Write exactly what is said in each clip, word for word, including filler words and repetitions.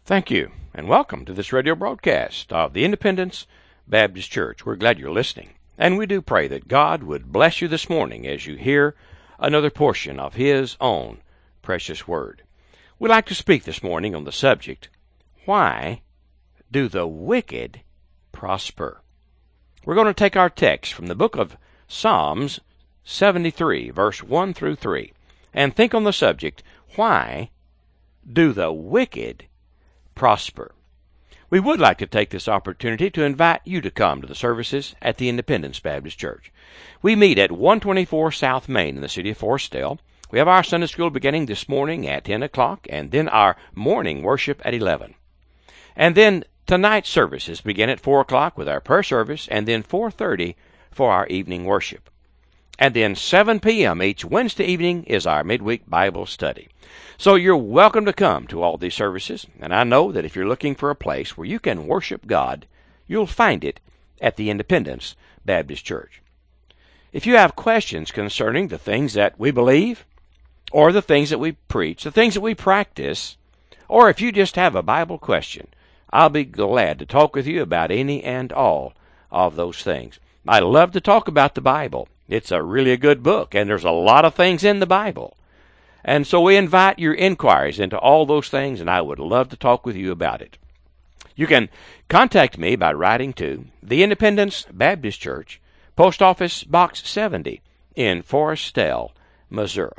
Thank you, and welcome to this radio broadcast of the Independence Baptist Church. We're glad you're listening, and we do pray that God would bless you this morning as you hear another portion of His own precious Word. We'd like to speak this morning on the subject, Why do the wicked prosper? We're going to take our text from the book of Psalms seventy-three, verse one through three, and think on the subject, Why do the wicked prosper? We would like to take this opportunity to invite you to come to the services at the Independence Baptist Church. We meet at one twenty-four South Main in the city of Forestdale. We have our Sunday school beginning this morning at ten o'clock, and then our morning worship at eleven. And then tonight's services begin at four o'clock with our prayer service, and then four thirty for our evening worship. And then seven p.m. each Wednesday evening is our midweek Bible study. So you're welcome to come to all these services, and I know that if you're looking for a place where you can worship God, you'll find it at the Independence Baptist Church. If you have questions concerning the things that we believe, or the things that we preach, the things that we practice, or if you just have a Bible question, I'll be glad to talk with you about any and all of those things. I love to talk about the Bible. It's a really a good book, and there's a lot of things in the Bible. And so we invite your inquiries into all those things, and I would love to talk with you about it. You can contact me by writing to the Independence Baptist Church, Post Office Box seventy in Forestdale, Missouri.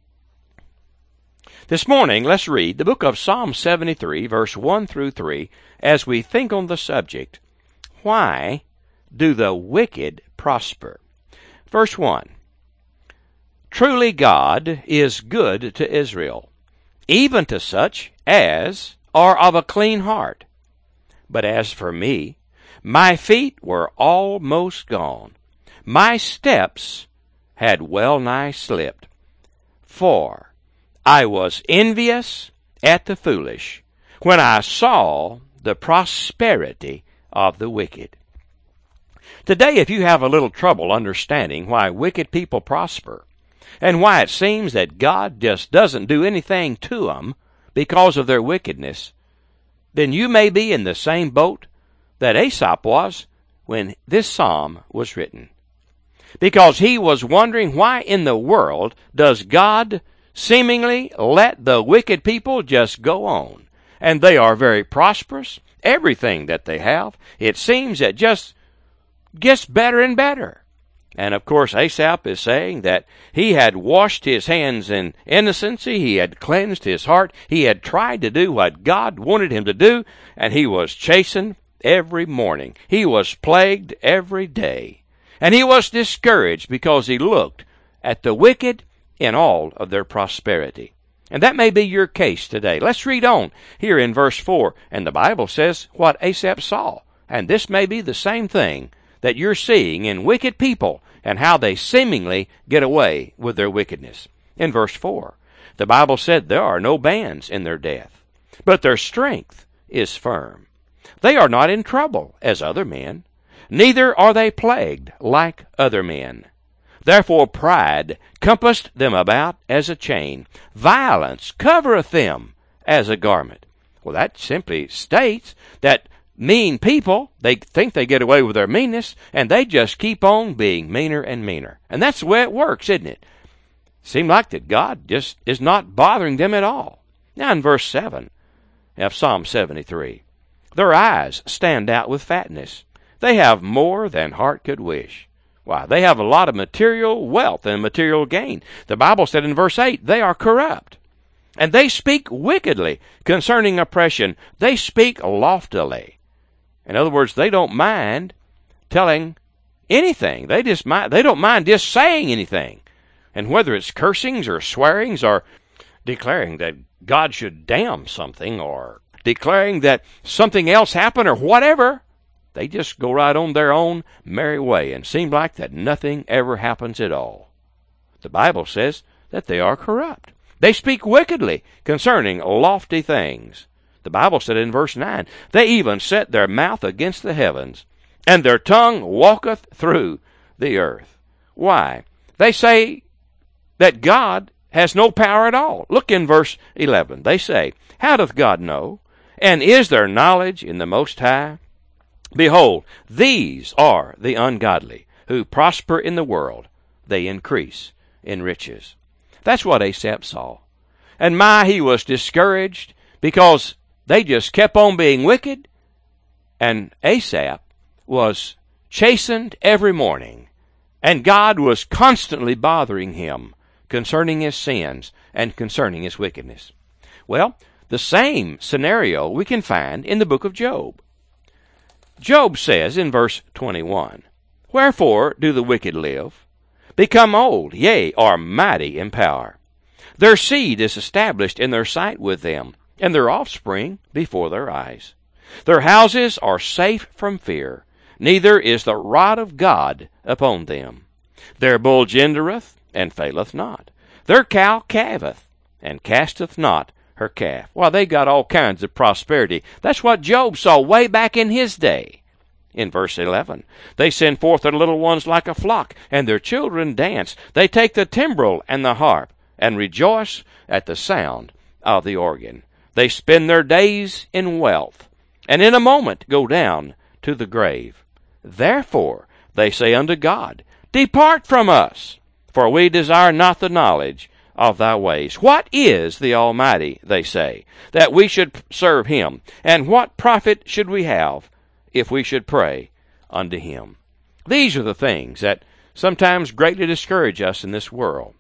This morning, let's read the book of Psalm seventy-three, verse one through three, as we think on the subject, Why do the wicked prosper? Verse one. Truly God is good to Israel, even to such as are of a clean heart. But as for me, my feet were almost gone. My steps had well nigh slipped. For I was envious at the foolish when I saw the prosperity of the wicked. Today, if you have a little trouble understanding why wicked people prosper, and why it seems that God just doesn't do anything to them because of their wickedness, then you may be in the same boat that Asaph was when this psalm was written. Because he was wondering, why in the world does God seemingly let the wicked people just go on? And they are very prosperous. Everything that they have, it seems that just gets better and better. And of course, Asaph is saying that he had washed his hands in innocency, he had cleansed his heart, he had tried to do what God wanted him to do, and he was chastened every morning. He was plagued every day. And he was discouraged because he looked at the wicked in all of their prosperity. And that may be your case today. Let's read on here in verse four. And the Bible says what Asaph saw. And this may be the same thing that you're seeing in wicked people and how they seemingly get away with their wickedness. In verse four, the Bible said there are no bands in their death, but their strength is firm. They are not in trouble as other men, neither are they plagued like other men. Therefore pride compassed them about as a chain. Violence covereth them as a garment. Well, that simply states that mean people, they think they get away with their meanness, and they just keep on being meaner and meaner. And that's the way it works, isn't it? Seems like that God just is not bothering them at all. Now in verse seven of Psalm seventy-three, their eyes stand out with fatness. They have more than heart could wish. Why, they have a lot of material wealth and material gain. The Bible said in verse eight, they are corrupt. And they speak wickedly concerning oppression. They speak loftily. In other words, they don't mind telling anything. They just mind, they don't mind just saying anything. And whether it's cursings or swearings or declaring that God should damn something or declaring that something else happened or whatever, they just go right on their own merry way and seem like that nothing ever happens at all. The Bible says that they are corrupt. They speak wickedly concerning lofty things. The Bible said in verse nine, they even set their mouth against the heavens, and their tongue walketh through the earth. Why? They say that God has no power at all. Look in verse eleven. They say, how doth God know? And is there knowledge in the Most High? Behold, these are the ungodly, who prosper in the world. They increase in riches. That's what Asaph saw. And my, he was discouraged because they just kept on being wicked. And Asaph was chastened every morning. And God was constantly bothering him concerning his sins and concerning his wickedness. Well, the same scenario we can find in the book of Job. Job says in verse twenty-one, Wherefore do the wicked live? Become old, yea, are mighty in power. Their seed is established in their sight with them, and their offspring before their eyes. Their houses are safe from fear, neither is the rod of God upon them. Their bull gendereth, and faileth not. Their cow calveth, and casteth not her calf. Well, they got all kinds of prosperity. That's what Job saw way back in his day. In verse eleven, they send forth their little ones like a flock, and their children dance. They take the timbrel and the harp, and rejoice at the sound of the organ. They spend their days in wealth, and in a moment go down to the grave. Therefore they say unto God, Depart from us, for we desire not the knowledge of thy ways. What is the Almighty, they say, that we should serve him? And what profit should we have if we should pray unto him? These are the things that sometimes greatly discourage us in this world.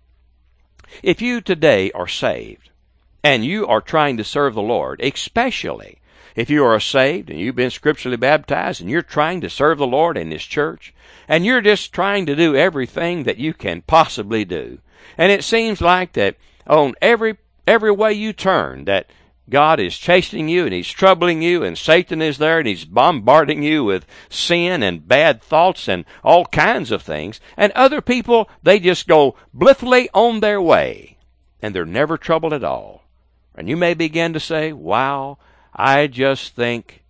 If you today are saved, and you are trying to serve the Lord, especially if you are saved and you've been scripturally baptized and you're trying to serve the Lord in His church, and you're just trying to do everything that you can possibly do, and it seems like that on every every way you turn, that God is chastening you and He's troubling you, and Satan is there and he's bombarding you with sin and bad thoughts and all kinds of things, and other people, they just go blithely on their way, and they're never troubled at all. And you may begin to say, wow, I just think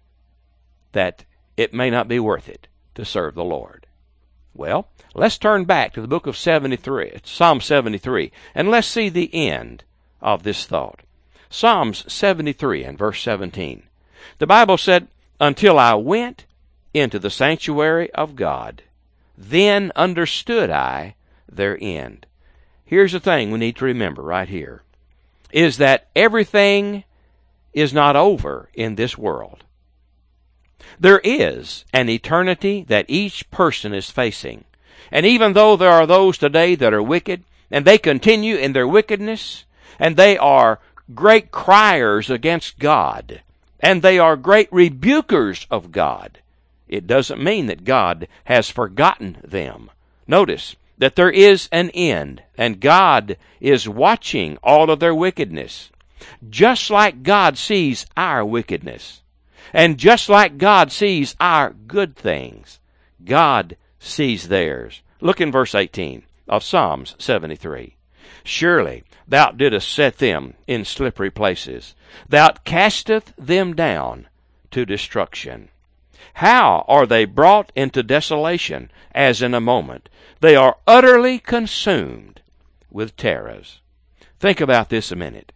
that it may not be worth it to serve the Lord. Well, let's turn back to the book of seventy-three, Psalm seventy-three, and let's see the end of this thought. Psalms seventy-three and verse seventeen. The Bible said, Until I went into the sanctuary of God, then understood I their end. Here's the thing we need to remember right here, is that everything is not over in this world. There is an eternity that each person is facing. And even though there are those today that are wicked, and they continue in their wickedness, and they are great criers against God, and they are great rebukers of God, it doesn't mean that God has forgotten them. Notice that there is an end, and God is watching all of their wickedness. Just like God sees our wickedness, and just like God sees our good things, God sees theirs. Look in verse eighteen of Psalms seventy-three. Surely thou didst set them in slippery places. Thou casteth them down to destruction. How are they brought into desolation as in a moment? They are utterly consumed with terrors. Think about this a minute.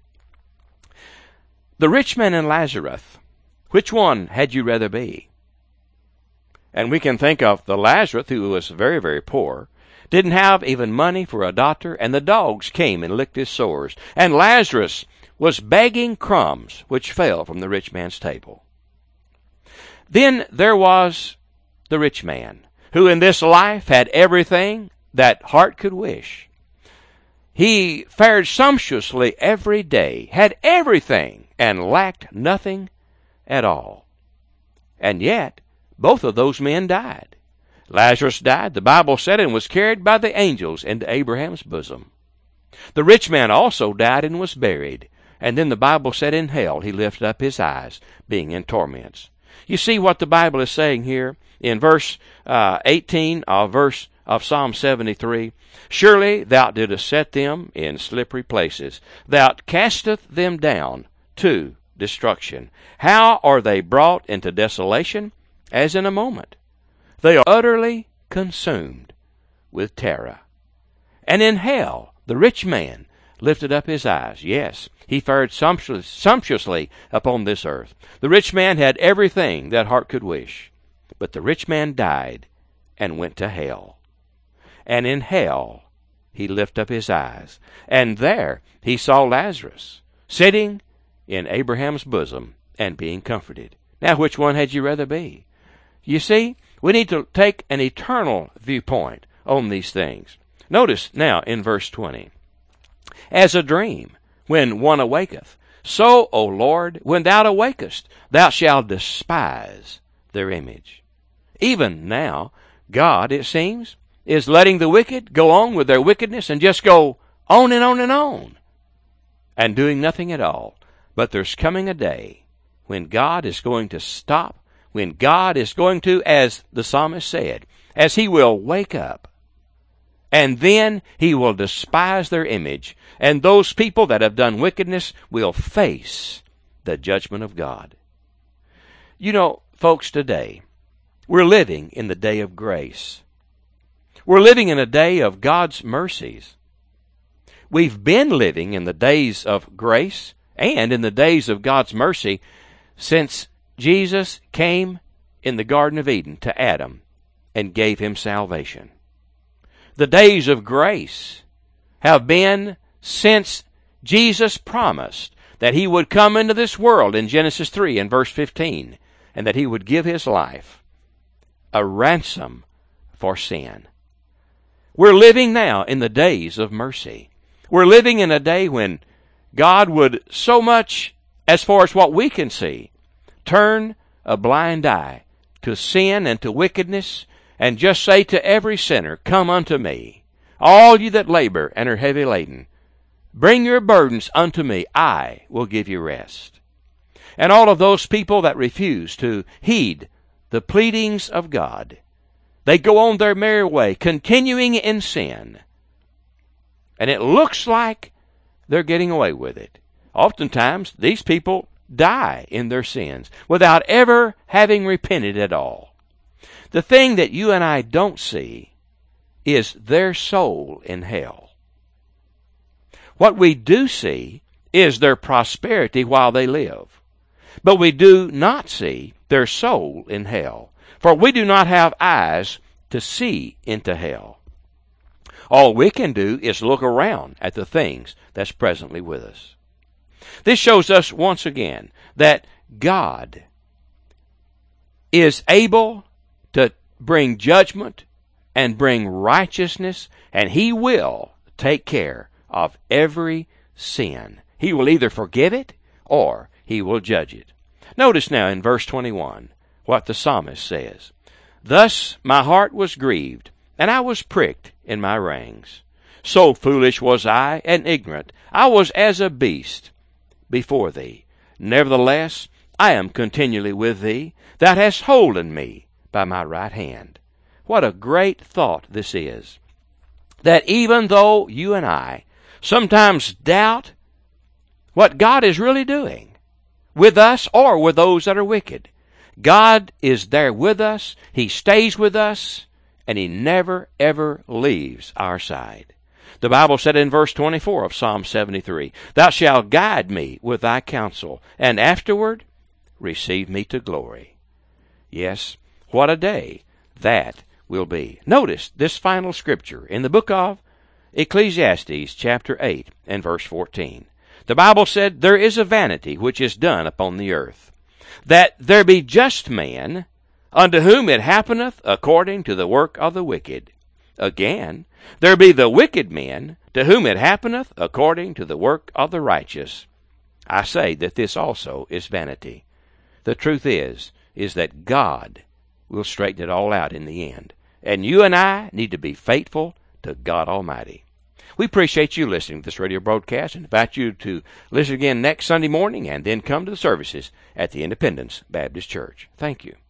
The rich man and Lazarus, which one had you rather be? And we can think of the Lazarus, who was very, very poor, didn't have even money for a doctor, and the dogs came and licked his sores. And Lazarus was begging crumbs which fell from the rich man's table. Then there was the rich man, who in this life had everything that heart could wish. He fared sumptuously every day, had everything, and lacked nothing at all. And yet, both of those men died. Lazarus died, the Bible said, and was carried by the angels into Abraham's bosom. The rich man also died and was buried. And then the Bible said in hell he lifted up his eyes, being in torments. You see what the Bible is saying here in verse uh, eighteen of verse of Psalm seventy-three. Surely thou didst set them in slippery places. Thou casteth them down to destruction. How are they brought into desolation? As in a moment. They are utterly consumed with terror. And in hell, the rich man lifted up his eyes. Yes, he fared sumptuous, sumptuously upon this earth. The rich man had everything that heart could wish. But the rich man died and went to hell. And in hell he lifted up his eyes. And there he saw Lazarus sitting in Abraham's bosom and being comforted. Now, which one had you rather be? You see, we need to take an eternal viewpoint on these things. Notice now in verse twenty. As a dream, when one awaketh, so, O Lord, when thou awakest, thou shalt despise their image. Even now, God, it seems, is letting the wicked go on with their wickedness and just go on and on and on and doing nothing at all. But there's coming a day when God is going to stop, when God is going to, as the psalmist said, as he will wake up, and then he will despise their image, and those people that have done wickedness will face the judgment of God. You know, folks, today, we're living in the day of grace. We're living in a day of God's mercies. We've been living in the days of grace and in the days of God's mercy since Jesus came in the Garden of Eden to Adam and gave him salvation. The days of grace have been since Jesus promised that he would come into this world in Genesis three and verse fifteen, and that he would give his life a ransom for sin. We're living now in the days of mercy. We're living in a day when God would so much, as far as what we can see, turn a blind eye to sin and to wickedness, and just say to every sinner, come unto me, all you that labor and are heavy laden. Bring your burdens unto me, I will give you rest. And all of those people that refuse to heed the pleadings of God, they go on their merry way, continuing in sin. And it looks like they're getting away with it. Oftentimes, these people die in their sins without ever having repented at all. The thing that you and I don't see is their soul in hell. What we do see is their prosperity while they live. But we do not see their soul in hell. For we do not have eyes to see into hell. All we can do is look around at the things that's presently with us. This shows us once again that God is able to bring judgment and bring righteousness, and he will take care of every sin. He will either forgive it or he will judge it. Notice now in verse twenty-one what the psalmist says. Thus my heart was grieved, and I was pricked in my reins. So foolish was I and ignorant. I was as a beast before thee. Nevertheless, I am continually with thee. Thou hast holden me by my right hand. What a great thought this is. That even though you and I sometimes doubt what God is really doing with us or with those that are wicked, God is there with us. He stays with us, and he never, ever leaves our side. The Bible said in verse twenty-four of Psalm seventy-three, Thou shalt guide me with thy counsel, and afterward receive me to glory. Yes, what a day that will be. Notice this final scripture in the book of Ecclesiastes, chapter eight and verse fourteen. The Bible said, There is a vanity which is done upon the earth, that there be just men, unto whom it happeneth according to the work of the wicked. Again, there be the wicked men, to whom it happeneth according to the work of the righteous. I say that this also is vanity. The truth is, is that God will straighten it all out in the end. And you and I need to be faithful to God Almighty. We appreciate you listening to this radio broadcast and invite you to listen again next Sunday morning and then come to the services at the Independence Baptist Church. Thank you.